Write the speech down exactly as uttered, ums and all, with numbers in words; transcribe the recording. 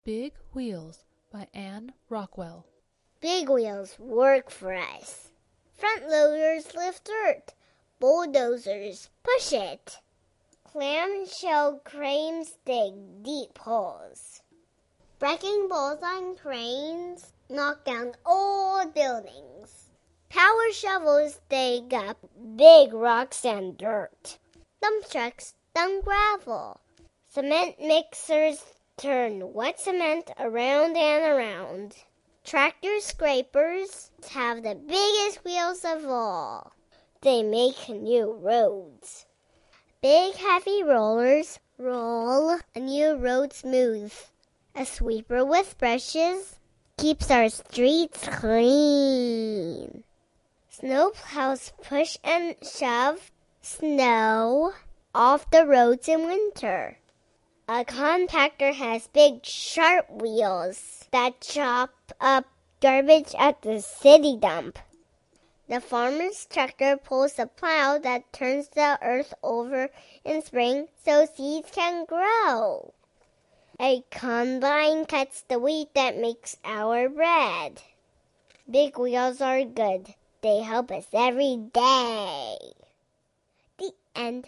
Big Wheels by Anne Rockwell. Big wheels work for us. Front loaders lift dirt. Bulldozers push it. Clamshell cranes dig deep holes. Wrecking balls on cranes knock down old buildings. Power shovels dig up big rocks and dirt. Dump trucks dump gravel. Cement mixers turn wet cement around and around. Tractor scrapers have the biggest wheels of all. They make new roads. Big heavy rollers roll a new road smooth. A sweeper with brushes keeps our streets clean. Snowplows push and shove snow off the roads in winter. A compactor has big sharp wheels that chop up garbage at the city dump. The farmer's tractor pulls the plow that turns the earth over in spring so seeds can grow. A combine cuts the wheat that makes our bread. Big wheels are good. They help us every day. The end.